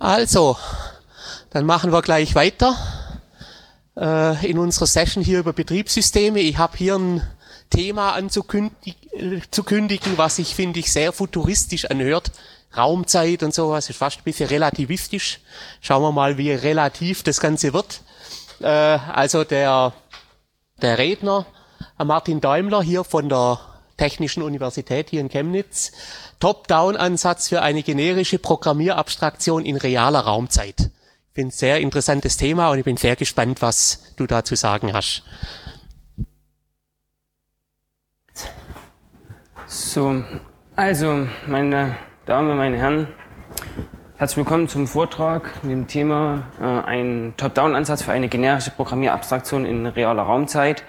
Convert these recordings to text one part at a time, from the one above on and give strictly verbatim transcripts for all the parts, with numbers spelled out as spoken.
Also, dann machen wir gleich weiter äh, in unserer Session hier über Betriebssysteme. Ich habe hier ein Thema anzukündigen, was sich, finde ich, sehr futuristisch anhört. Raumzeit und sowas, ist fast ein bisschen relativistisch. Schauen wir mal, wie relativ das Ganze wird. Äh, also der, der Redner, Martin Daimler, hier von der Technischen Universität hier in Chemnitz. Top-Down-Ansatz für eine generische Programmierabstraktion in realer Raumzeit. Ich finde es ein sehr interessantes Thema und ich bin sehr gespannt, was du da zu sagen hast. So, also, meine Damen, meine Herren, herzlich willkommen zum Vortrag mit dem Thema äh, ein Top-Down-Ansatz für eine generische Programmierabstraktion in realer Raumzeit.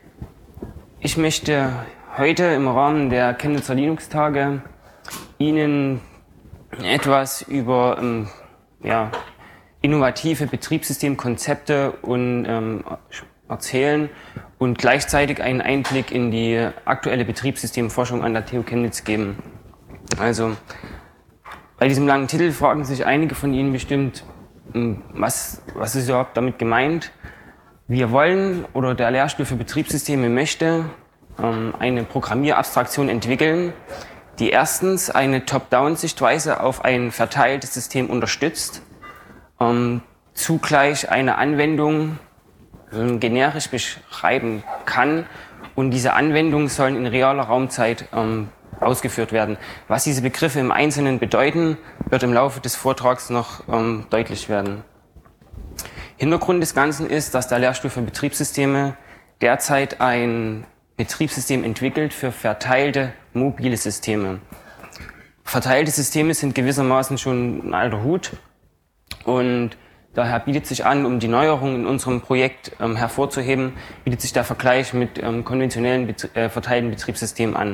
Ich möchte heute im Rahmen der Chemnitzer Linux-Tage Ihnen etwas über ähm, ja, innovative Betriebssystemkonzepte und, ähm, erzählen und gleichzeitig einen Einblick in die aktuelle Betriebssystemforschung an der T U Chemnitz geben. Also, bei diesem langen Titel fragen sich einige von Ihnen bestimmt, was, was ist überhaupt damit gemeint? Wir wollen, oder der Lehrstuhl für Betriebssysteme möchte, ähm, eine Programmierabstraktion entwickeln, die erstens eine Top-Down-Sichtweise auf ein verteiltes System unterstützt, ähm, zugleich eine Anwendung äh, generisch beschreiben kann und diese Anwendungen sollen in realer Raumzeit ähm, ausgeführt werden. Was diese Begriffe im Einzelnen bedeuten, wird im Laufe des Vortrags noch ähm, deutlich werden. Hintergrund des Ganzen ist, dass der Lehrstuhl für Betriebssysteme derzeit ein Betriebssystem entwickelt für verteilte mobile Systeme. Verteilte Systeme sind gewissermaßen schon ein alter Hut und daher bietet sich an, um die Neuerungen in unserem Projekt ähm, hervorzuheben, bietet sich der Vergleich mit ähm, konventionellen Bet- äh, verteilten Betriebssystemen an.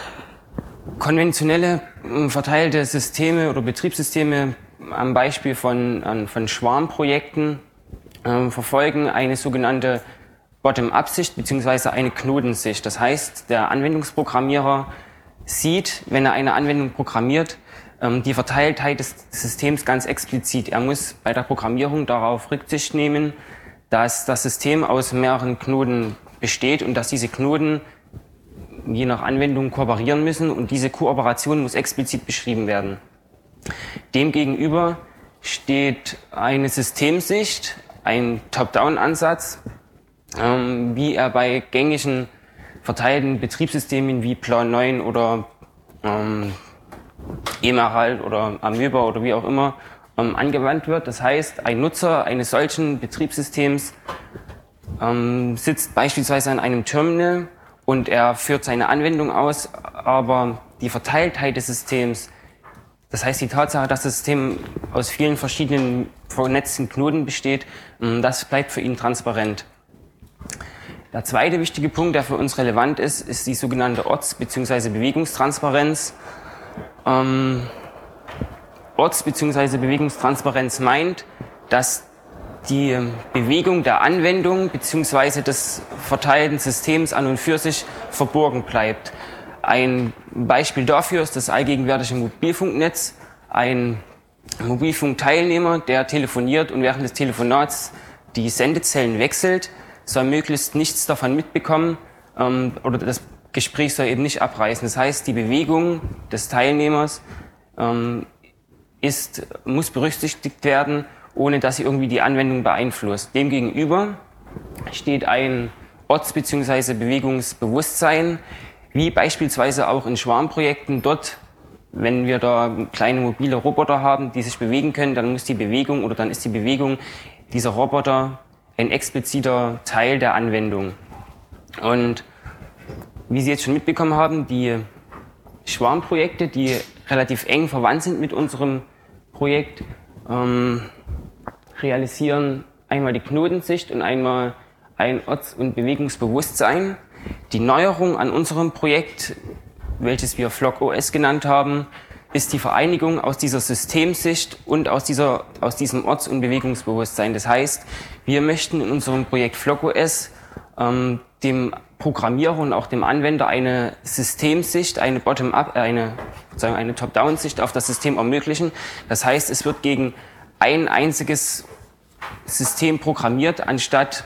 Konventionelle äh, verteilte Systeme oder Betriebssysteme am Beispiel von, äh, von Schwarmprojekten äh, verfolgen eine sogenannte Bottom-up-Sicht bzw. eine Knotensicht. Das heißt, der Anwendungsprogrammierer sieht, wenn er eine Anwendung programmiert, die Verteiltheit des Systems ganz explizit. Er muss bei der Programmierung darauf Rücksicht nehmen, dass das System aus mehreren Knoten besteht und dass diese Knoten je nach Anwendung kooperieren müssen und diese Kooperation muss explizit beschrieben werden. Demgegenüber steht eine Systemsicht, ein Top-Down-Ansatz, ähm, wie er bei gängigen verteilten Betriebssystemen wie Plan neun oder ähm, Emerald oder Amöba oder wie auch immer ähm, angewandt wird. Das heißt, ein Nutzer eines solchen Betriebssystems ähm, sitzt beispielsweise an einem Terminal und er führt seine Anwendung aus, aber die Verteiltheit des Systems, das heißt die Tatsache, dass das System aus vielen verschiedenen vernetzten Knoten besteht, ähm, das bleibt für ihn transparent. Der zweite wichtige Punkt, der für uns relevant ist, ist die sogenannte Orts- bzw. Bewegungstransparenz. Ähm, Orts- bzw. Bewegungstransparenz meint, dass die Bewegung der Anwendung bzw. des verteilten Systems an und für sich verborgen bleibt. Ein Beispiel dafür ist das allgegenwärtige Mobilfunknetz. Ein Mobilfunkteilnehmer, der telefoniert und während des Telefonats die Sendezellen wechselt, soll möglichst nichts davon mitbekommen ähm, oder das Gespräch soll eben nicht abreißen. Das heißt, die Bewegung des Teilnehmers ähm, ist, muss berücksichtigt werden, ohne dass sie irgendwie die Anwendung beeinflusst. Demgegenüber steht ein Orts- bzw. Bewegungsbewusstsein, wie beispielsweise auch in Schwarmprojekten. Dort, wenn wir da kleine mobile Roboter haben, die sich bewegen können, dann muss die Bewegung oder dann ist die Bewegung dieser Roboter ein expliziter Teil der Anwendung. Und wie Sie jetzt schon mitbekommen haben, die Schwarmprojekte, die relativ eng verwandt sind mit unserem Projekt, ähm, realisieren einmal die Knotensicht und einmal ein Orts- und Bewegungsbewusstsein. Die Neuerung an unserem Projekt, welches wir FlockOS genannt haben, ist die Vereinigung aus dieser Systemsicht und aus, dieser, aus diesem Orts- und Bewegungsbewusstsein. Das heißt, wir möchten in unserem Projekt FlockOS ähm, dem Programmierer und auch dem Anwender eine Systemsicht, eine Bottom-up, eine, sozusagen eine Top-Down-Sicht auf das System ermöglichen. Das heißt, es wird gegen ein einziges System programmiert, anstatt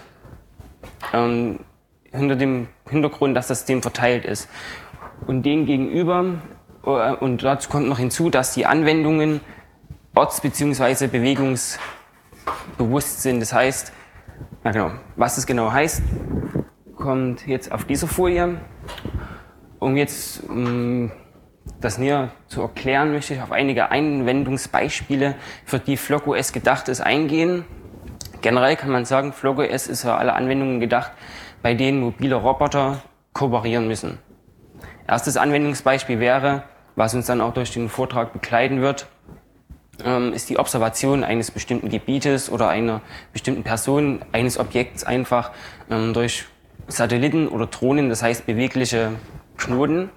ähm, hinter dem Hintergrund, dass das System verteilt ist. Und dem gegenüber, äh, und dazu kommt noch hinzu, dass die Anwendungen orts- bzw. bewegungsbewusst sind. Das heißt, na genau, was das genau heißt, kommt jetzt auf dieser Folie. Um jetzt um das näher zu erklären, möchte ich auf einige Anwendungsbeispiele, für die FlockOS gedacht ist, eingehen. Generell kann man sagen, FlockOS ist für alle Anwendungen gedacht, bei denen mobile Roboter kooperieren müssen. Erstes Anwendungsbeispiel wäre, was uns dann auch durch den Vortrag begleiten wird, ist die Observation eines bestimmten Gebietes oder einer bestimmten Person, eines Objekts einfach durch Satelliten oder Drohnen, das heißt bewegliche Knoten.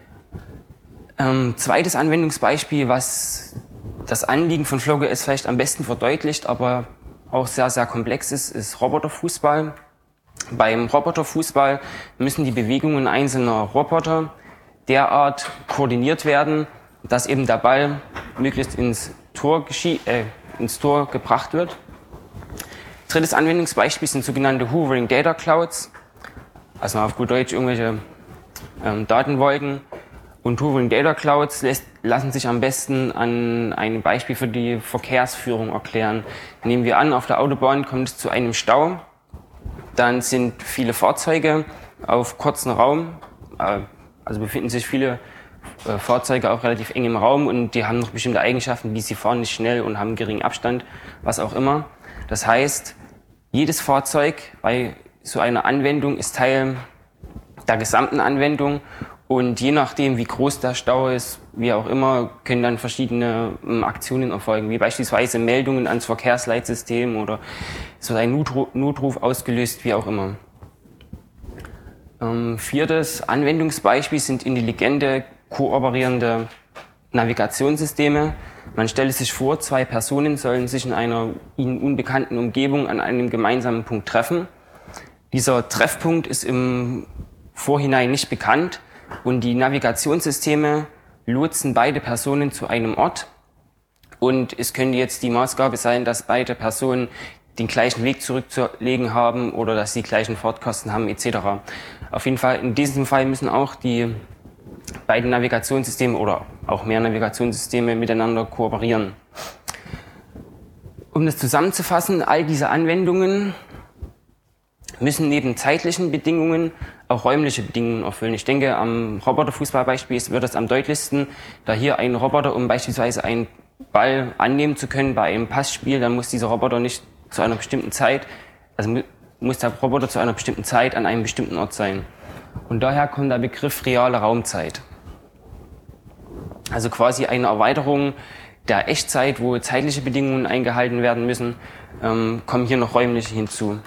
Ähm, zweites Anwendungsbeispiel, was das Anliegen von FlockOS vielleicht am besten verdeutlicht, aber auch sehr, sehr komplex ist, ist Roboterfußball. Beim Roboterfußball müssen die Bewegungen einzelner Roboter derart koordiniert werden, dass eben der Ball möglichst ins Tor, geschie- äh, ins Tor gebracht wird. Drittes Anwendungsbeispiel sind sogenannte Hovering Data Clouds, also auf gut Deutsch irgendwelche ähm, Datenwolken. Und Hovering Data Clouds lässt, lassen sich am besten an einem Beispiel für die Verkehrsführung erklären. Nehmen wir an, auf der Autobahn kommt es zu einem Stau. Dann sind viele Fahrzeuge auf kurzem Raum, äh, also befinden sich viele äh, Fahrzeuge auch relativ eng im Raum und die haben noch bestimmte Eigenschaften, wie sie fahren nicht schnell und haben geringen Abstand, was auch immer. Das heißt, jedes Fahrzeug bei so einer Anwendung ist Teil der gesamten Anwendung. Und je nachdem, wie groß der Stau ist, wie auch immer, können dann verschiedene ähm, Aktionen erfolgen, wie beispielsweise Meldungen ans Verkehrsleitsystem oder es wird ein Notruf, Notruf ausgelöst, wie auch immer. Ähm, viertes Anwendungsbeispiel sind intelligente, kooperierende Navigationssysteme. Man stelle sich vor, zwei Personen sollen sich in einer ihnen unbekannten Umgebung an einem gemeinsamen Punkt treffen. Dieser Treffpunkt ist im Vorhinein nicht bekannt. Und die Navigationssysteme lotsen beide Personen zu einem Ort. Und es könnte jetzt die Maßgabe sein, dass beide Personen den gleichen Weg zurückzulegen haben oder dass sie die gleichen Fahrtkosten haben et cetera. Auf jeden Fall, in diesem Fall müssen auch die beiden Navigationssysteme oder auch mehr Navigationssysteme miteinander kooperieren. Um das zusammenzufassen, all diese Anwendungen müssen neben zeitlichen Bedingungen auch räumliche Bedingungen erfüllen. Ich denke, am Roboterfußballbeispiel wird das am deutlichsten, da hier ein Roboter, um beispielsweise einen Ball annehmen zu können bei einem Passspiel, dann muss dieser Roboter nicht zu einer bestimmten Zeit, also muss der Roboter zu einer bestimmten Zeit an einem bestimmten Ort sein. Und daher kommt der Begriff reale Raumzeit. Also quasi eine Erweiterung der Echtzeit, wo zeitliche Bedingungen eingehalten werden müssen, ähm, kommen hier noch räumliche hinzu.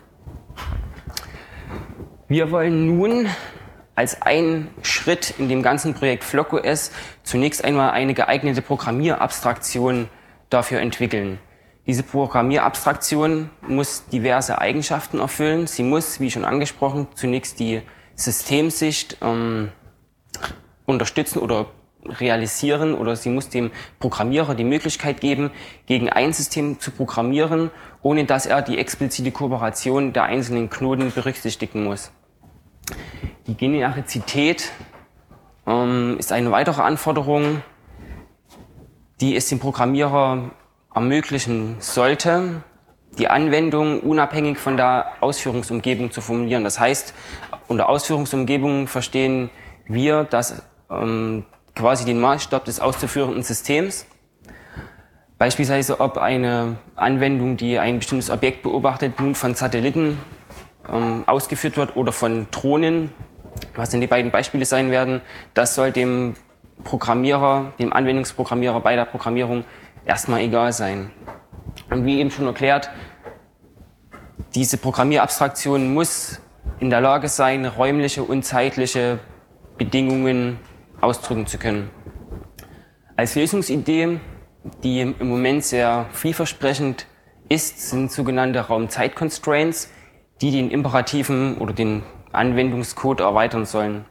Wir wollen nun als einen Schritt in dem ganzen Projekt FlockOS zunächst einmal eine geeignete Programmierabstraktion dafür entwickeln. Diese Programmierabstraktion muss diverse Eigenschaften erfüllen. Sie muss, wie schon angesprochen, zunächst die Systemsicht ähm, unterstützen oder realisieren, oder sie muss dem Programmierer die Möglichkeit geben, gegen ein System zu programmieren, ohne dass er die explizite Kooperation der einzelnen Knoten berücksichtigen muss. Die Generizität ähm, ist eine weitere Anforderung, die es dem Programmierer ermöglichen sollte, die Anwendung unabhängig von der Ausführungsumgebung zu formulieren. Das heißt, unter Ausführungsumgebung verstehen wir, dass ähm, quasi den Maßstab des auszuführenden Systems, beispielsweise ob eine Anwendung, die ein bestimmtes Objekt beobachtet, nun von Satelliten ähm, ausgeführt wird oder von Drohnen, was denn die beiden Beispiele sein werden, das soll dem Programmierer, dem Anwendungsprogrammierer bei der Programmierung erstmal egal sein. Und wie eben schon erklärt, diese Programmierabstraktion muss in der Lage sein, räumliche und zeitliche Bedingungen ausdrücken zu können. Als Lösungsidee, die im Moment sehr vielversprechend ist, sind sogenannte Raum-Zeit-Constraints, die den imperativen oder den Anwendungscode erweitern sollen.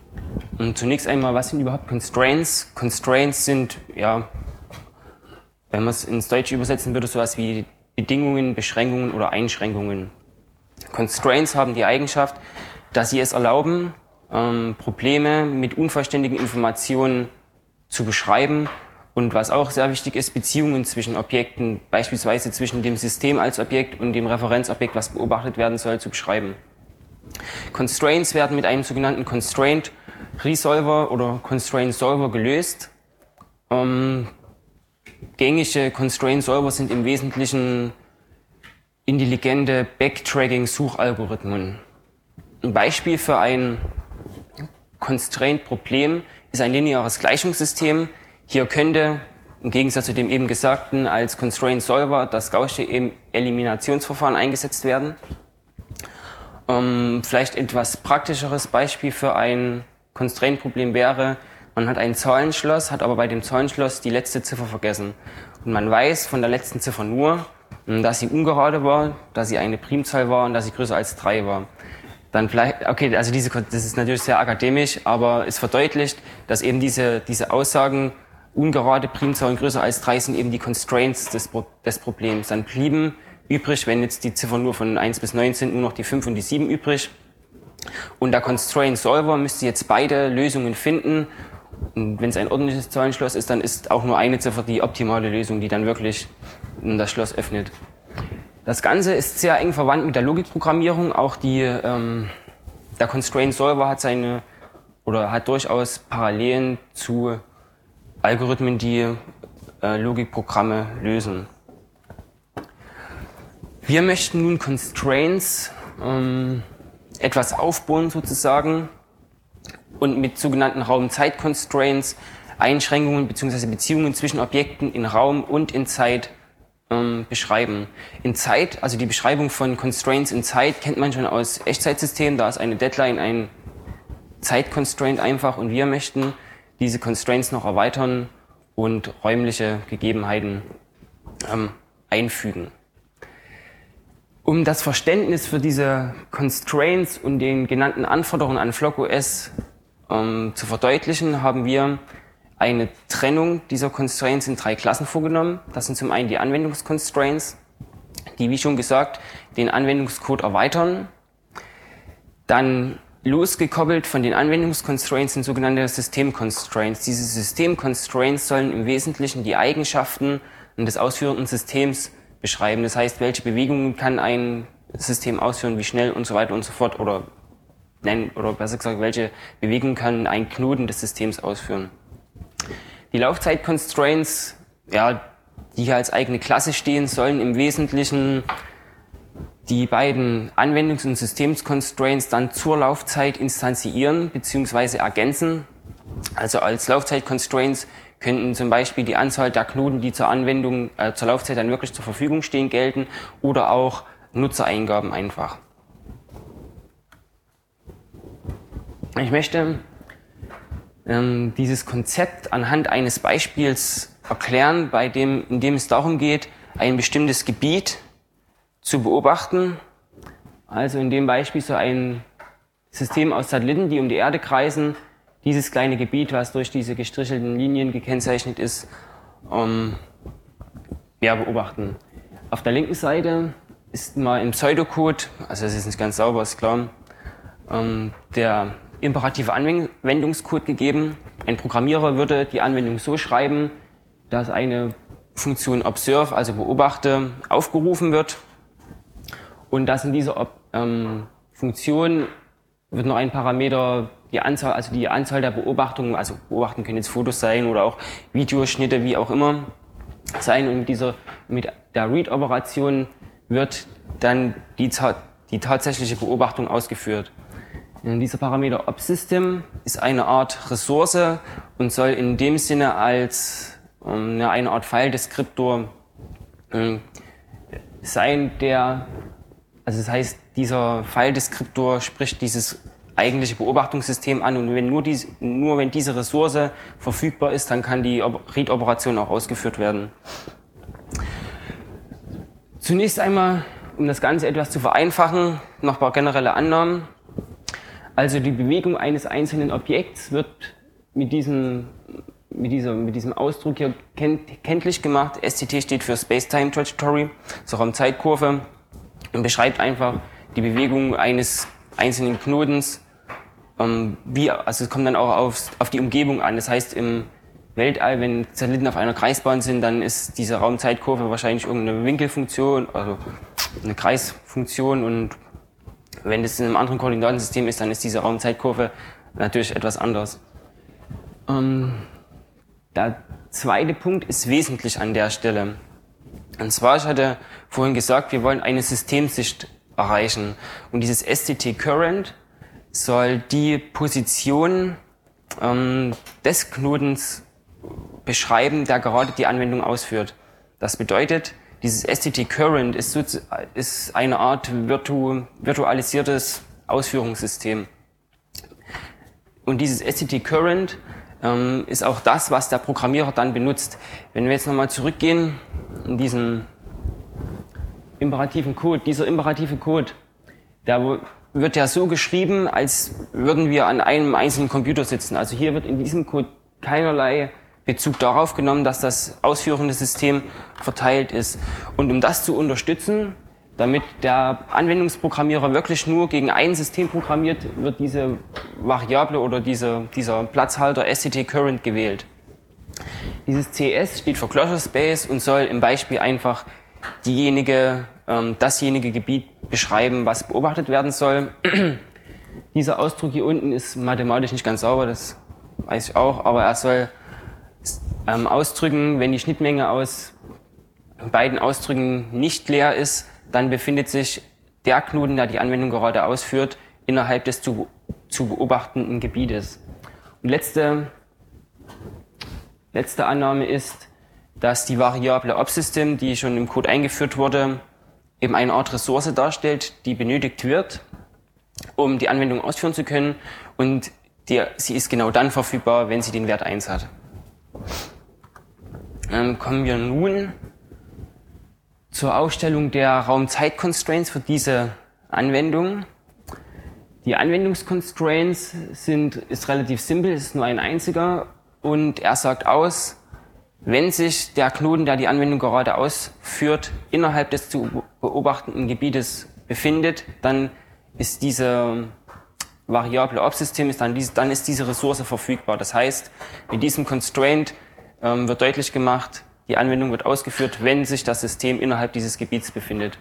Und zunächst einmal, was sind überhaupt Constraints? Constraints sind ja wenn man es ins Deutsche übersetzen würde, sowas wie Bedingungen, Beschränkungen oder Einschränkungen. Constraints haben die Eigenschaft, dass sie es erlauben, ähm, Probleme mit unvollständigen Informationen zu beschreiben und was auch sehr wichtig ist, Beziehungen zwischen Objekten, beispielsweise zwischen dem System als Objekt und dem Referenzobjekt, was beobachtet werden soll, zu beschreiben. Constraints werden mit einem sogenannten Constraint Resolver oder Constraint Solver gelöst. Ähm, gängige Constraint Solver sind im Wesentlichen intelligente Backtracking-Suchalgorithmen. Ein Beispiel für ein Constraint-Problem ist ein lineares Gleichungssystem. Hier könnte, im Gegensatz zu dem eben Gesagten, als Constraint-Solver das Gaußsche Eliminationsverfahren eingesetzt werden. Ähm, vielleicht etwas praktischeres Beispiel für ein Constraint-Problem wäre, man hat ein Zahlenschloss, hat aber bei dem Zahlenschloss die letzte Ziffer vergessen. Und man weiß von der letzten Ziffer nur, dass sie ungerade war, dass sie eine Primzahl war und dass sie größer als drei war. Dann vielleicht, okay, also diese, das ist natürlich sehr akademisch, aber es verdeutlicht, dass eben diese, diese Aussagen, ungerade Primzahlen größer als drei sind eben die Constraints des, des Problems. Dann blieben übrig, wenn jetzt die Ziffern nur von eins bis neun sind, nur noch die fünf und die sieben übrig. Und der Constraint Solver müsste jetzt beide Lösungen finden. Und wenn es ein ordentliches Zahlenschloss ist, dann ist auch nur eine Ziffer die optimale Lösung, die dann wirklich das Schloss öffnet. Das Ganze ist sehr eng verwandt mit der Logikprogrammierung. Auch die, ähm, der Constraint Solver hat seine oder hat durchaus Parallelen zu Algorithmen, die äh, Logikprogramme lösen. Wir möchten nun Constraints ähm, etwas aufbauen sozusagen und mit sogenannten Raum-Zeit-Constraints Einschränkungen bzw. Beziehungen zwischen Objekten in Raum und in Zeit ähm, beschreiben. In Zeit, also die Beschreibung von Constraints in Zeit kennt man schon aus Echtzeitsystemen, da ist eine Deadline ein Zeit-Constraint einfach und wir möchten diese Constraints noch erweitern und räumliche Gegebenheiten ähm, einfügen. Um das Verständnis für diese Constraints und den genannten Anforderungen an FlockOS ähm, zu verdeutlichen, haben wir eine Trennung dieser Constraints in drei Klassen vorgenommen. Das sind zum einen die Anwendungsconstraints, die, wie schon gesagt, den Anwendungscode erweitern. Dann losgekoppelt von den Anwendungsconstraints sind sogenannte Systemconstraints. Diese Systemconstraints sollen im Wesentlichen die Eigenschaften des ausführenden Systems beschreiben. Das heißt, welche Bewegungen kann ein System ausführen, wie schnell und so weiter und so fort. Oder, nein, oder besser gesagt, welche Bewegungen kann ein Knoten des Systems ausführen. Die Laufzeit-Constraints, ja, die hier als eigene Klasse stehen, sollen im Wesentlichen die beiden Anwendungs- und Systems-Constraints dann zur Laufzeit instanziieren bzw. ergänzen. Also als Laufzeit-Constraints könnten zum Beispiel die Anzahl der Knoten, die zur Anwendung, äh, zur Laufzeit dann wirklich zur Verfügung stehen, gelten oder auch Nutzereingaben einfach. Ich möchte ähm, dieses Konzept anhand eines Beispiels erklären, bei dem, in dem es darum geht, ein bestimmtes Gebiet zu beobachten. Also in dem Beispiel so ein System aus Satelliten, die um die Erde kreisen, dieses kleine Gebiet, was durch diese gestrichelten Linien gekennzeichnet ist, ähm, ja, beobachten. Auf der linken Seite ist mal im Pseudocode, also es ist nicht ganz sauber, ist klar, ähm, der imperative Anwendungscode gegeben. Ein Programmierer würde die Anwendung so schreiben, dass eine Funktion observe, also beobachte, aufgerufen wird und dass in dieser ähm, Funktion wird noch ein Parameter, die Anzahl, also die Anzahl der Beobachtungen, also beobachten können jetzt Fotos sein oder auch Videoschnitte, wie auch immer sein, und mit dieser, mit der Read-Operation wird dann die, die tatsächliche Beobachtung ausgeführt. Und dieser Parameter ObSystem ist eine Art Ressource und soll in dem Sinne als ähm, eine Art File-Deskriptor äh, sein, der, also das heißt, dieser File-Deskriptor spricht dieses eigentliche Beobachtungssystem an, und wenn nur, dies, nur wenn diese Ressource verfügbar ist, dann kann die Read-Operation auch ausgeführt werden. Zunächst einmal, um das Ganze etwas zu vereinfachen, noch ein paar generelle Annahmen. Also die Bewegung eines einzelnen Objekts wird mit diesem, mit, dieser, mit diesem Ausdruck hier kennt, kenntlich gemacht. S T T steht für Space-Time Trajectory, so Raumzeitkurve, und beschreibt einfach die Bewegung eines einzelnen Knotens. Ähm, wie, also es kommt dann auch auf, auf die Umgebung an. Das heißt, im Weltall, wenn Satelliten auf einer Kreisbahn sind, dann ist diese Raumzeitkurve wahrscheinlich irgendeine Winkelfunktion, also eine Kreisfunktion, und wenn das in einem anderen Koordinatensystem ist, dann ist diese Raumzeitkurve natürlich etwas anders. Ähm, der zweite Punkt ist wesentlich an der Stelle. Und zwar, ich hatte vorhin gesagt, wir wollen eine Systemsicht erreichen. Und dieses S T T Current soll die Position ähm, des Knotens beschreiben, der gerade die Anwendung ausführt. Das bedeutet, dieses S T T Current ist, so, ist eine Art virtu, virtualisiertes Ausführungssystem. Und dieses S T T Current ähm, ist auch das, was der Programmierer dann benutzt. Wenn wir jetzt nochmal zurückgehen in diesen imperativen Code, dieser imperative Code, der wird ja so geschrieben, als würden wir an einem einzelnen Computer sitzen. Also hier wird in diesem Code keinerlei Bezug darauf genommen, dass das ausführende System verteilt ist. Und um das zu unterstützen, damit der Anwendungsprogrammierer wirklich nur gegen ein System programmiert, wird diese Variable oder diese, dieser Platzhalter S T T Current gewählt. Dieses C S steht für Closure Space und soll im Beispiel einfach diejenige, ähm, dasjenige Gebiet beschreiben, was beobachtet werden soll. Dieser Ausdruck hier unten ist mathematisch nicht ganz sauber, das weiß ich auch, aber er soll ähm, ausdrücken, wenn die Schnittmenge aus beiden Ausdrücken nicht leer ist, dann befindet sich der Knoten, der die Anwendung gerade ausführt, innerhalb des zu, zu beobachtenden Gebietes. Und letzte, letzte Annahme ist, dass die Variable ObSystem, die schon im Code eingeführt wurde, eben eine Art Ressource darstellt, die benötigt wird, um die Anwendung ausführen zu können, und die, sie ist genau dann verfügbar, wenn sie den Wert eins hat. Ähm, kommen wir nun zur Aufstellung der Raum-Zeit-Constraints für diese Anwendung. Die Anwendungsconstraints sind, ist relativ simpel, es ist nur ein einziger, und er sagt aus, wenn sich der Knoten, der die Anwendung gerade ausführt, innerhalb des zu beobachtenden Gebietes befindet, dann ist diese Variable ObSystem, ist dann, diese, dann ist diese Ressource verfügbar. Das heißt, mit diesem Constraint ähm, wird deutlich gemacht, die Anwendung wird ausgeführt, wenn sich das System innerhalb dieses Gebiets befindet.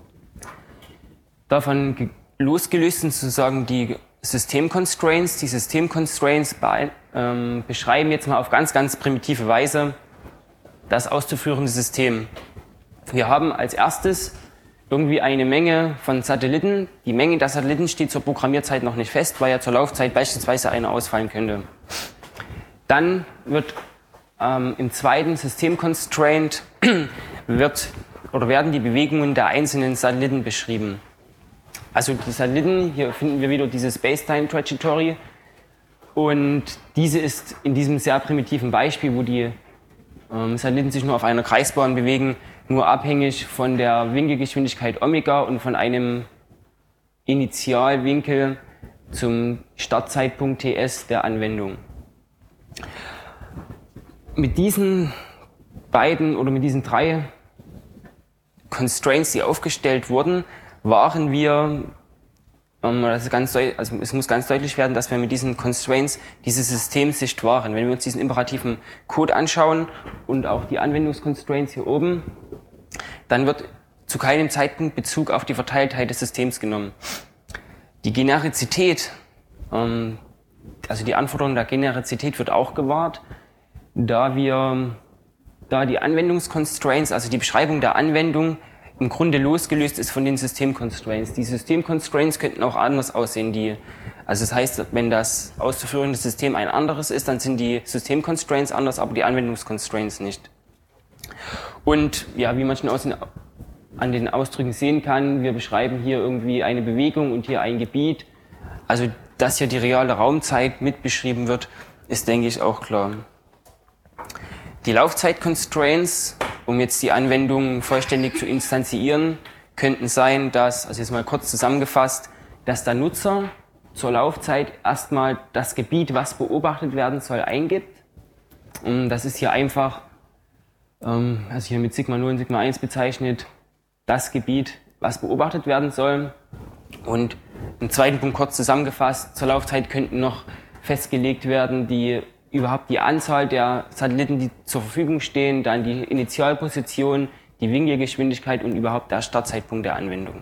Davon losgelöst sind sozusagen die System-Constraints. Die System-Constraints be ähm, beschreiben jetzt mal auf ganz, ganz primitive Weise das auszuführende System. Wir haben als erstes irgendwie eine Menge von Satelliten. Die Menge der Satelliten steht zur Programmierzeit noch nicht fest, weil ja zur Laufzeit beispielsweise eine ausfallen könnte. Dann wird ähm, im zweiten System-Constraint wird oder werden die Bewegungen der einzelnen Satelliten beschrieben. Also die Satelliten, hier finden wir wieder diese Space-Time Trajectory, und diese ist in diesem sehr primitiven Beispiel, wo die ähm, Satelliten sich nur auf einer Kreisbahn bewegen, nur abhängig von der Winkelgeschwindigkeit Omega und von einem Initialwinkel zum Startzeitpunkt T S der Anwendung. Mit diesen beiden oder mit diesen drei Constraints, die aufgestellt wurden, waren wir, ähm, das ist ganz deut- also es muss ganz deutlich werden, dass wir mit diesen Constraints diese Systemsicht waren. Wenn wir uns diesen imperativen Code anschauen und auch die Anwendungsconstraints hier oben, dann wird zu keinem Zeitpunkt Bezug auf die Verteiltheit des Systems genommen. Die Generizität, ähm, also die Anforderung der Generizität wird auch gewahrt, da wir, da die Anwendungsconstraints, also die Beschreibung der Anwendung, im Grunde losgelöst ist von den Systemconstraints. Die Systemconstraints könnten auch anders aussehen. Die, also das heißt, wenn das auszuführende System ein anderes ist, dann sind die Systemconstraints anders, aber die Anwendungsconstraints nicht. Und ja, wie man schon aus den, an den Ausdrücken sehen kann, wir beschreiben hier irgendwie eine Bewegung und hier ein Gebiet. Also, dass hier die reale Raumzeit mit beschrieben wird, ist, denke ich, auch klar. Die Laufzeit-Constraints, um jetzt die Anwendung vollständig zu instanzieren, könnten sein, dass, also jetzt mal kurz zusammengefasst, dass der Nutzer zur Laufzeit erstmal das Gebiet, was beobachtet werden soll, eingibt. Und das ist hier einfach, ähm, also hier mit Sigma null und Sigma eins bezeichnet, das Gebiet, was beobachtet werden soll. Und im zweiten Punkt kurz zusammengefasst, zur Laufzeit könnten noch festgelegt werden, die überhaupt die Anzahl der Satelliten, die zur Verfügung stehen, dann die Initialposition, die Winkelgeschwindigkeit und überhaupt der Startzeitpunkt der Anwendung.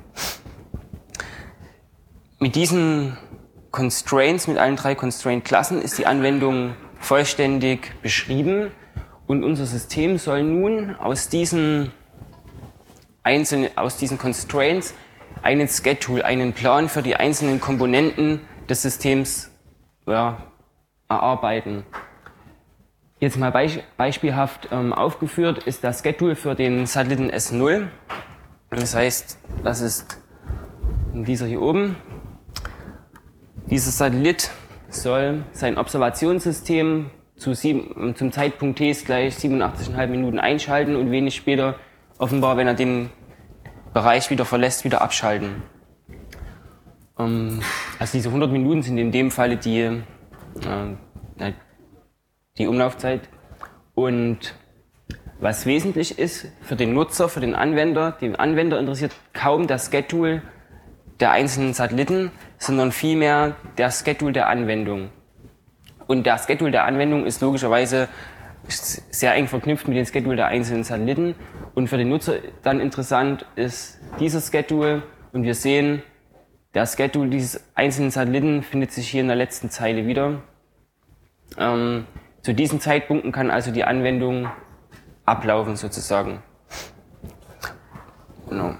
Mit diesen Constraints, mit allen drei Constraint-Klassen, ist die Anwendung vollständig beschrieben und unser System soll nun aus diesen einzelnen, aus diesen Constraints einen Schedule, einen Plan für die einzelnen Komponenten des Systems ja, erarbeiten. Jetzt mal beisch, beispielhaft ähm, aufgeführt ist das Schedule für den Satelliten S null. Das heißt, das ist dieser hier oben. Dieser Satellit soll sein Observationssystem zu sieben, zum Zeitpunkt T ist gleich siebenundachtzig Komma fünf Minuten einschalten und wenig später offenbar, wenn er den Bereich wieder verlässt, wieder abschalten. Ähm, also diese hundert Minuten sind in dem Falle die, äh, die Umlaufzeit. Und was wesentlich ist für den Nutzer, für den Anwender, den Anwender interessiert kaum das Schedule der einzelnen Satelliten, sondern vielmehr der Schedule der Anwendung. Und der Schedule der Anwendung ist logischerweise sehr eng verknüpft mit dem Schedule der einzelnen Satelliten. Und für den Nutzer dann interessant ist dieser Schedule. Und wir sehen, der Schedule dieses einzelnen Satelliten findet sich hier in der letzten Zeile wieder. Ähm, zu diesen Zeitpunkten kann also die Anwendung ablaufen sozusagen. Genau.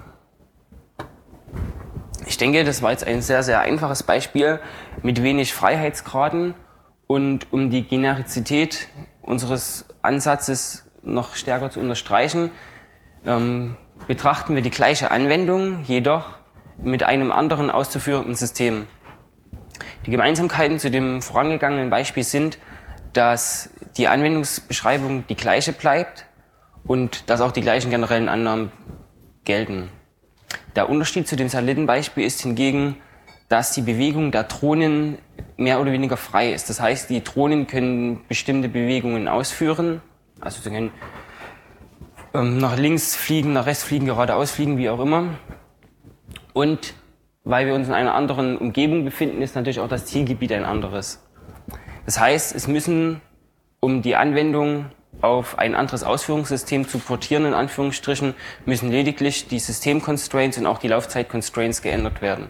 Ich denke, das war jetzt ein sehr, sehr einfaches Beispiel mit wenig Freiheitsgraden. Und um die Generizität unseres Ansatzes noch stärker zu unterstreichen, ähm, betrachten wir die gleiche Anwendung, jedoch mit einem anderen auszuführenden System. Die Gemeinsamkeiten zu dem vorangegangenen Beispiel sind, dass die Anwendungsbeschreibung die gleiche bleibt und dass auch die gleichen generellen Annahmen gelten. Der Unterschied zu dem Satellitenbeispiel ist hingegen, dass die Bewegung der Drohnen mehr oder weniger frei ist. Das heißt, die Drohnen können bestimmte Bewegungen ausführen, also sie können ähm, nach links fliegen, nach rechts fliegen, geradeaus fliegen, wie auch immer. Und weil wir uns in einer anderen Umgebung befinden, ist natürlich auch das Zielgebiet ein anderes. Das heißt, es müssen, um die Anwendung auf ein anderes Ausführungssystem zu portieren, in Anführungsstrichen, müssen lediglich die System-Constraints und auch die Laufzeit-Constraints geändert werden.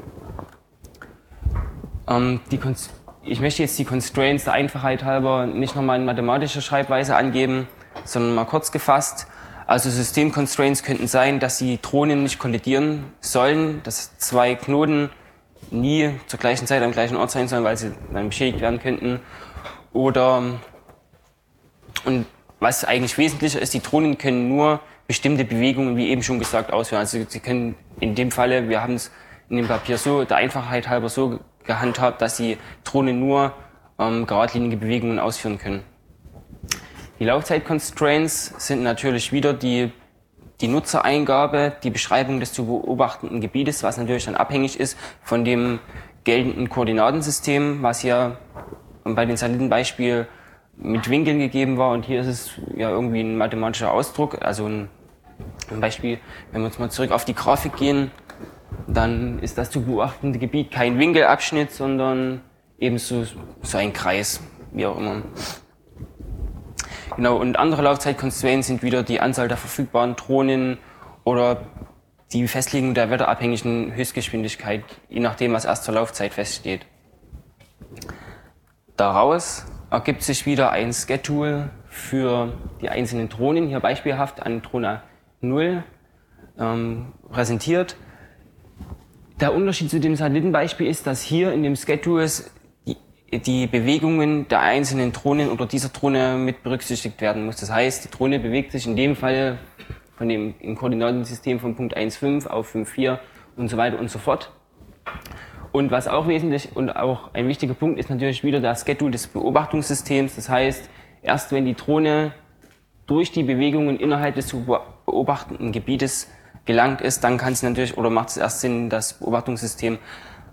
Ähm, die ich möchte jetzt die Constraints der Einfachheit halber nicht nochmal in mathematischer Schreibweise angeben, sondern mal kurz gefasst. Also System-Constraints könnten sein, dass die Drohnen nicht kollidieren sollen, dass zwei Knoten nie zur gleichen Zeit am gleichen Ort sein sollen, weil sie dann beschädigt werden könnten. Oder, und was eigentlich wesentlicher ist, die Drohnen können nur bestimmte Bewegungen, wie eben schon gesagt, ausführen. Also sie können in dem Falle, wir haben es in dem Papier so, der Einfachheit halber so gehandhabt, dass die Drohnen nur ähm, geradlinige Bewegungen ausführen können. Die Laufzeit-Constraints sind natürlich wieder die, die Nutzereingabe, die Beschreibung des zu beobachtenden Gebietes, was natürlich dann abhängig ist von dem geltenden Koordinatensystem, was ja bei den Satellitenbeispiel mit Winkeln gegeben war. Und hier ist es ja irgendwie ein mathematischer Ausdruck, also ein, ein Beispiel, wenn wir uns mal zurück auf die Grafik gehen, dann ist das zu beobachtende Gebiet kein Winkelabschnitt, sondern eben so, so ein Kreis, wie auch immer. Genau, und andere Laufzeit-Constraints sind wieder die Anzahl der verfügbaren Drohnen oder die Festlegung der wetterabhängigen Höchstgeschwindigkeit, je nachdem, was erst zur Laufzeit feststeht. Daraus ergibt sich wieder ein Schedule für die einzelnen Drohnen, hier beispielhaft an Drohne null ähm, präsentiert. Der Unterschied zu dem Satellitenbeispiel ist, dass hier in dem Schedule die, die Bewegungen der einzelnen Drohnen oder dieser Drohne mit berücksichtigt werden muss. Das heißt, die Drohne bewegt sich in dem Fall von dem im Koordinatensystem von Punkt eins Komma fünf auf fünf Komma vier und so weiter und so fort. Und was auch wesentlich und auch ein wichtiger Punkt ist natürlich wieder das Schedule des Beobachtungssystems. Das heißt, erst wenn die Drohne durch die Bewegungen innerhalb des zu beobachtenden Gebietes gelangt ist, dann kann es natürlich oder macht es erst Sinn, das Beobachtungssystem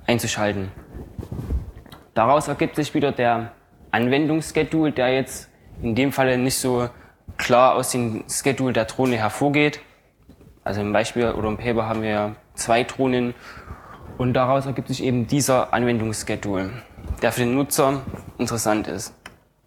einzuschalten. Daraus ergibt sich wieder der Anwendungsschedule, der jetzt in dem Falle nicht so klar aus dem Schedule der Drohne hervorgeht. Also im Beispiel oder im Paper haben wir zwei Drohnen und daraus ergibt sich eben dieser Anwendungsschedule, der für den Nutzer interessant ist.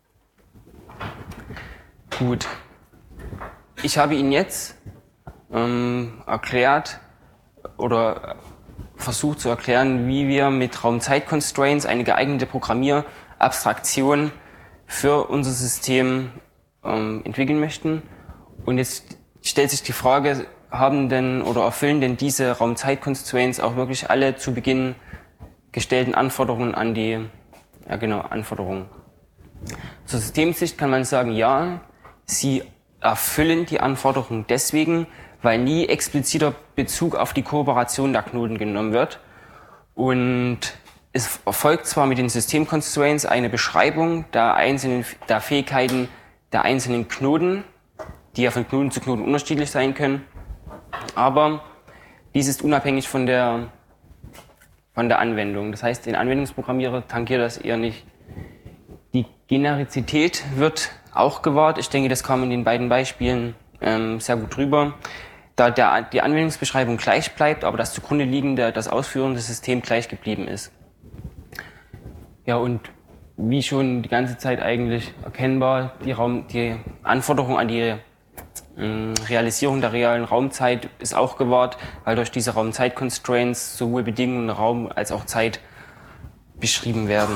Gut, ich habe Ihnen jetzt ähm, erklärt oder versucht zu erklären, wie wir mit Raum-Zeit-Constraints eine geeignete Programmierabstraktion für unser System ähm, entwickeln möchten. Und jetzt stellt sich die Frage, haben denn oder erfüllen denn diese Raum-Zeit-Constraints auch wirklich alle zu Beginn gestellten Anforderungen an die, ja genau, Anforderungen. Zur Systemsicht kann man sagen, ja, sie erfüllen die Anforderungen deswegen, weil nie expliziter Bezug auf die Kooperation der Knoten genommen wird. Und es erfolgt zwar mit den System-Constraints eine Beschreibung der einzelnen, der Fähigkeiten der einzelnen Knoten, die ja von Knoten zu Knoten unterschiedlich sein können, aber dies ist unabhängig von der, von der Anwendung. Das heißt, den Anwendungsprogrammierer tangiert das eher nicht. Die Generizität wird auch gewahrt. Ich denke, das kam in den beiden Beispielen ähm, sehr gut rüber. Da der, die Anwendungsbeschreibung gleich bleibt, aber das zugrunde liegende, das ausführende System gleich geblieben ist. Ja, und wie schon die ganze Zeit eigentlich erkennbar, die, Raum, die Anforderung an die ähm, Realisierung der realen Raumzeit ist auch gewahrt, weil durch diese Raum-Zeit-Constraints sowohl Bedingungen, Raum als auch Zeit beschrieben werden.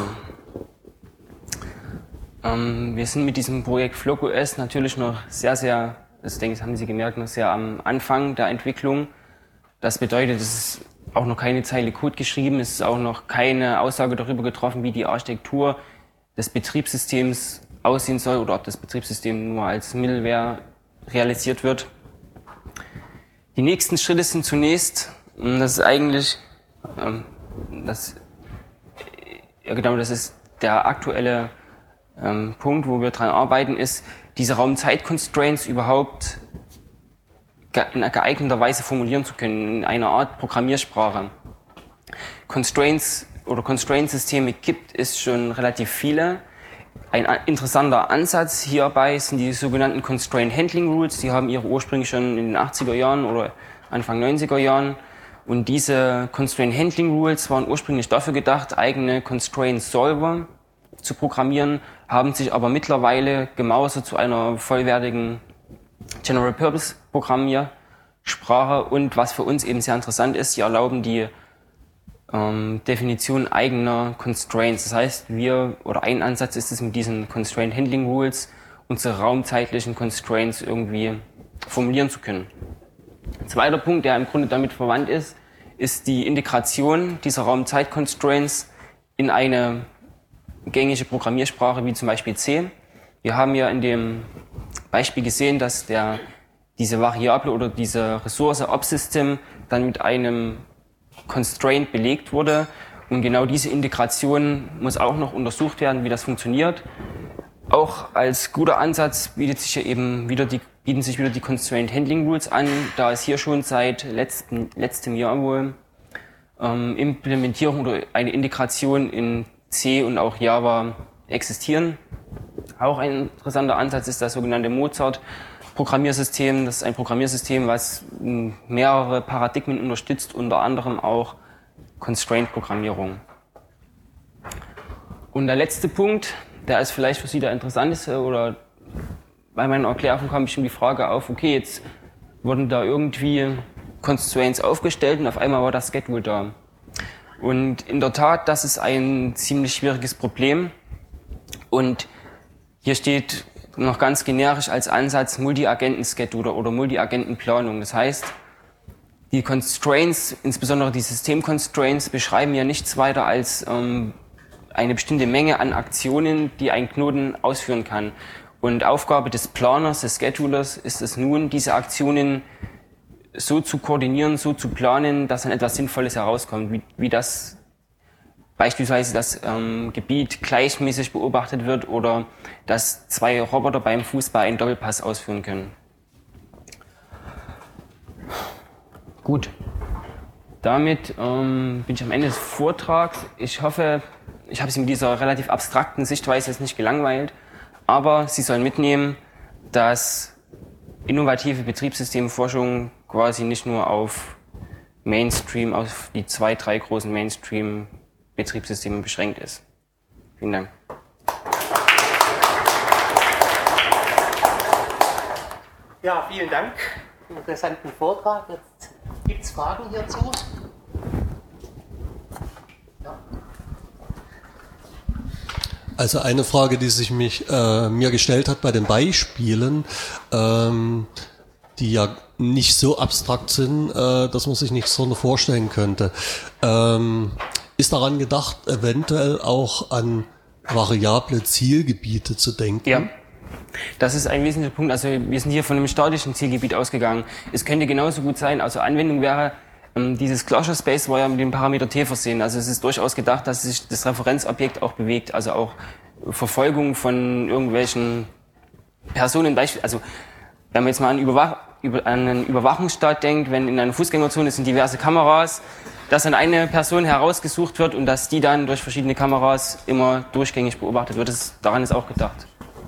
Ähm, wir sind mit diesem Projekt FlockOS natürlich noch sehr, sehr, das denke ich, haben Sie gemerkt, noch sehr am Anfang der Entwicklung. Das bedeutet, es ist auch noch keine Zeile Code geschrieben, es ist auch noch keine Aussage darüber getroffen, wie die Architektur des Betriebssystems aussehen soll oder ob das Betriebssystem nur als Middleware realisiert wird. Die nächsten Schritte sind zunächst, das ist eigentlich, ähm, das, ja genau, das ist der aktuelle ähm, Punkt, wo wir dran arbeiten, ist, diese Raum-Zeit-Constraints überhaupt in geeigneter Weise formulieren zu können, in einer Art Programmiersprache. Constraints oder Constraint-Systeme gibt es schon relativ viele. Ein interessanter Ansatz hierbei sind die sogenannten Constraint Handling Rules. Die haben ihre Ursprünge schon in den achtziger Jahren oder Anfang neunziger Jahren. Und diese Constraint Handling Rules waren ursprünglich dafür gedacht, eigene Constraint Solver zu programmieren, haben sich aber mittlerweile gemausert zu einer vollwertigen General Purpose Programmiersprache. Und was für uns eben sehr interessant ist, sie erlauben die ähm, Definition eigener Constraints. Das heißt, wir, oder ein Ansatz ist es mit diesen Constraint Handling Rules, unsere raumzeitlichen Constraints irgendwie formulieren zu können. Ein zweiter Punkt, der im Grunde damit verwandt ist, ist die Integration dieser Raumzeit-Constraints in eine gängige Programmiersprache wie zum Beispiel C. Wir haben ja in dem Beispiel gesehen, dass der, diese Variable oder diese Ressource ObSystem dann mit einem Constraint belegt wurde. Und genau diese Integration muss auch noch untersucht werden, wie das funktioniert. Auch als guter Ansatz bietet sich ja eben wieder die, bieten sich wieder die Constraint Handling Rules an, da es hier schon seit letzten, letztem Jahr wohl ähm, Implementierung oder eine Integration in C und auch Java existieren. Auch ein interessanter Ansatz ist das sogenannte Mozart-Programmiersystem. Das ist ein Programmiersystem, was mehrere Paradigmen unterstützt, unter anderem auch Constraint-Programmierung. Und der letzte Punkt, der ist vielleicht für Sie der interessanteste, oder bei meiner Erklärung kam bestimmt die Frage auf, okay, jetzt wurden da irgendwie Constraints aufgestellt und auf einmal war das Schedule da. Und in der Tat, das ist ein ziemlich schwieriges Problem. Und hier steht noch ganz generisch als Ansatz Multi-Agenten-Schedule oder Multi-Agenten-Planung. Das heißt, die Constraints, insbesondere die System-Constraints, beschreiben ja nichts weiter als ähm, eine bestimmte Menge an Aktionen, die ein Knoten ausführen kann. Und Aufgabe des Planers, des Schedulers, ist es nun, diese Aktionen so zu koordinieren, so zu planen, dass dann etwas Sinnvolles herauskommt, wie, wie das beispielsweise das ähm, Gebiet gleichmäßig beobachtet wird oder dass zwei Roboter beim Fußball einen Doppelpass ausführen können. Gut, damit ähm, bin ich am Ende des Vortrags. Ich hoffe, ich habe Sie mit dieser relativ abstrakten Sichtweise jetzt nicht gelangweilt, Aber Sie sollen mitnehmen, dass innovative Betriebssystemforschung quasi nicht nur auf Mainstream, auf die zwei, drei großen Mainstream-Betriebssysteme beschränkt ist. Vielen Dank. Ja, vielen Dank für den interessanten Vortrag. Jetzt gibt es Fragen hierzu? Ja. Also eine Frage, die sich mich, äh, mir gestellt hat bei den Beispielen, ähm, die ja nicht so abstrakt sind, äh, dass man sich nichts darunter vorstellen könnte. Ähm, ist daran gedacht, eventuell auch an variable Zielgebiete zu denken? Ja. Das ist ein wesentlicher Punkt. Also wir sind hier von einem statischen Zielgebiet ausgegangen. Es könnte genauso gut sein, also Anwendung wäre, ähm, dieses Closure Space war ja mit dem Parameter T versehen. Also es ist durchaus gedacht, dass sich das Referenzobjekt auch bewegt. Also auch Verfolgung von irgendwelchen Personen. Also wenn man jetzt mal an, Überwach über, an einen Überwachungsstaat denkt, wenn in einer Fußgängerzone sind diverse Kameras, dass dann eine Person herausgesucht wird und dass die dann durch verschiedene Kameras immer durchgängig beobachtet wird. Das, daran ist auch gedacht.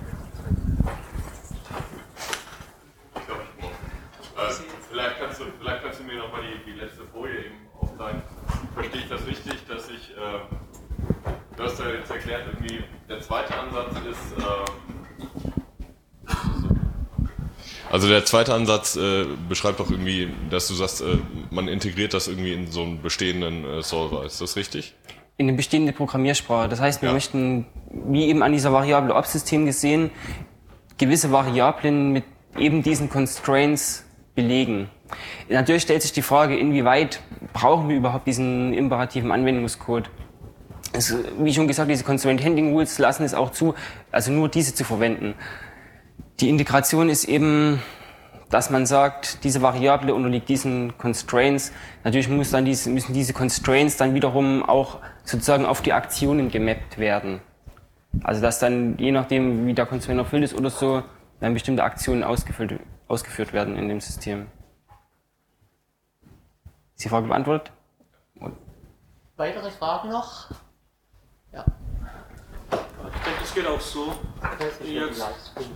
Vielleicht kannst du, vielleicht kannst du mir noch mal die, die letzte Folie eben aufzeigen. Verstehe ich das richtig, dass ich, äh, du hast ja jetzt erklärt, irgendwie der zweite Ansatz ist, äh, also der zweite Ansatz äh, beschreibt doch irgendwie, dass du sagst, äh, man integriert das irgendwie in so einen bestehenden äh, Solver. Ist das richtig? In eine bestehende Programmiersprache. Das heißt, wir ja. möchten, wie eben an dieser Variable Ob-System gesehen, gewisse Variablen mit eben diesen Constraints belegen. Natürlich stellt sich die Frage, inwieweit brauchen wir überhaupt diesen imperativen Anwendungscode? Es, wie schon gesagt, diese Constraint Handling Rules lassen es auch zu, also nur diese zu verwenden. Die Integration ist eben, dass man sagt, diese Variable unterliegt diesen Constraints. Natürlich muss dann diese, müssen diese Constraints dann wiederum auch sozusagen auf die Aktionen gemappt werden. Also dass dann, je nachdem wie der Constraint erfüllt ist oder so, dann bestimmte Aktionen ausgeführt, ausgeführt werden in dem System. Ist die Frage beantwortet? Und weitere Fragen noch? Ja. Ich denke, das geht auch so. Jetzt.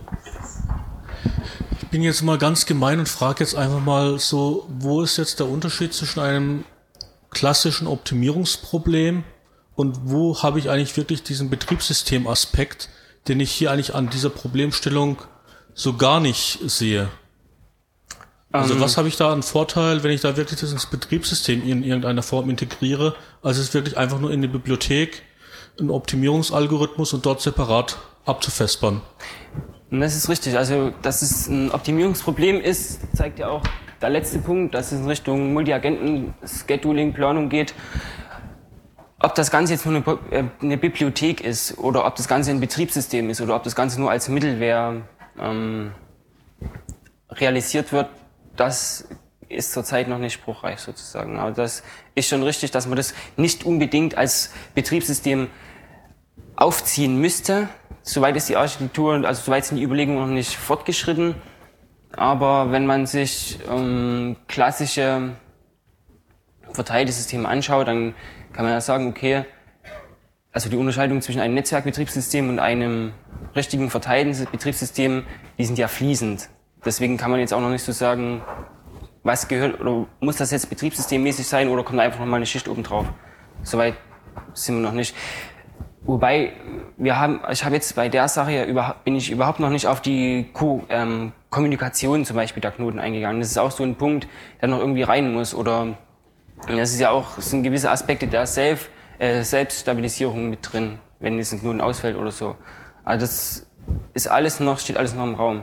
Ich bin jetzt mal ganz gemein und frage jetzt einfach mal so, wo ist jetzt der Unterschied zwischen einem klassischen Optimierungsproblem und wo habe ich eigentlich wirklich diesen Betriebssystemaspekt, den ich hier eigentlich an dieser Problemstellung so gar nicht sehe? Also um, was habe ich da an Vorteil, wenn ich da wirklich das ins Betriebssystem in irgendeiner Form integriere, als es wirklich einfach nur in die Bibliothek einen Optimierungsalgorithmus und dort separat abzufespern? Das ist richtig. Also, dass es ein Optimierungsproblem ist, zeigt ja auch der letzte Punkt, dass es in Richtung Multi-Agenten-Scheduling-Planung geht. Ob das Ganze jetzt nur eine, eine Bibliothek ist oder ob das Ganze ein Betriebssystem ist oder ob das Ganze nur als Middleware ähm, realisiert wird, das ist zurzeit noch nicht spruchreich sozusagen. Aber das ist schon richtig, dass man das nicht unbedingt als Betriebssystem aufziehen müsste. Soweit ist die Architektur, also soweit sind die Überlegungen noch nicht fortgeschritten. Aber wenn man sich ähm, klassische verteilte Systeme anschaut, dann kann man ja sagen, okay, also die Unterscheidung zwischen einem Netzwerkbetriebssystem und einem richtigen verteilten Betriebssystem, die sind ja fließend. Deswegen kann man jetzt auch noch nicht so sagen, was gehört, oder muss das jetzt betriebssystemmäßig sein oder kommt da einfach noch mal eine Schicht oben drauf. Soweit sind wir noch nicht. Wobei, wir haben, ich habe jetzt bei der Sache ja überhaupt, bin ich überhaupt noch nicht auf die Ko- ähm, Kommunikation zum Beispiel der Knoten eingegangen. Das ist auch so ein Punkt, der noch irgendwie rein muss. Oder das ist ja auch, es sind gewisse Aspekte der Self, äh, Selbststabilisierung mit drin, wenn jetzt ein Knoten ausfällt oder so. Also das ist alles noch, steht alles noch im Raum.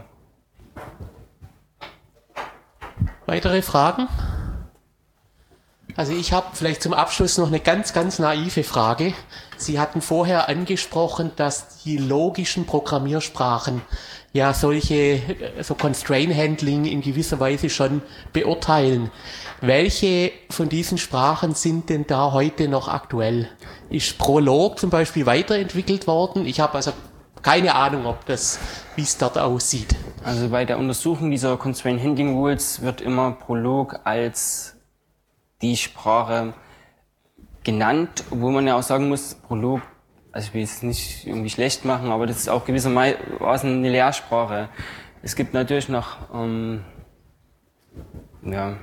Weitere Fragen? Also ich habe vielleicht zum Abschluss noch eine ganz, ganz naive Frage. Sie hatten vorher angesprochen, dass die logischen Programmiersprachen ja solche, so Constraint Handling in gewisser Weise schon beurteilen. Welche von diesen Sprachen sind denn da heute noch aktuell? Ist Prolog zum Beispiel weiterentwickelt worden? Ich habe also keine Ahnung, ob das, wie es dort aussieht. Also bei der Untersuchung dieser Constraint Handling Rules wird immer Prolog als die Sprache genannt, wo man ja auch sagen muss, Prolog also ich will es nicht irgendwie schlecht machen, aber das ist auch gewissermaßen eine Lehrsprache. Es gibt natürlich noch, ähm, ja,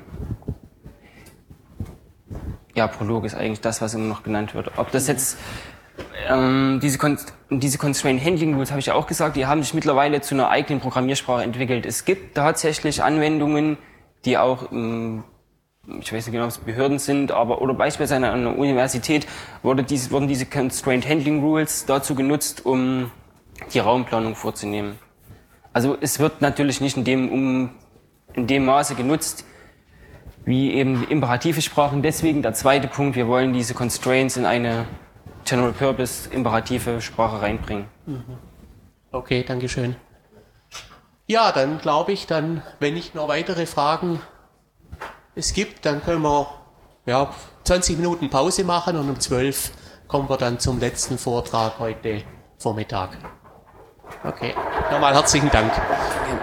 ja, Prolog ist eigentlich das, was immer noch genannt wird. Ob das jetzt, ähm, diese, Con diese Constraint Handling Rules, habe ich ja auch gesagt, die haben sich mittlerweile zu einer eigenen Programmiersprache entwickelt. Es gibt tatsächlich Anwendungen, die auch, ähm, ich weiß nicht genau, ob es Behörden sind, aber, oder beispielsweise an einer Universität wurde diese, wurden diese Constraint Handling Rules dazu genutzt, um die Raumplanung vorzunehmen. Also es wird natürlich nicht in dem, um, in dem Maße genutzt, wie eben imperative Sprachen. Deswegen der zweite Punkt, wir wollen diese Constraints in eine General Purpose imperative Sprache reinbringen. Okay, Dankeschön. Ja, dann glaube ich, dann, wenn nicht noch weitere Fragen es gibt, dann können wir ja, zwanzig Minuten Pause machen und um zwölf kommen wir dann zum letzten Vortrag heute Vormittag. Okay, nochmal herzlichen Dank.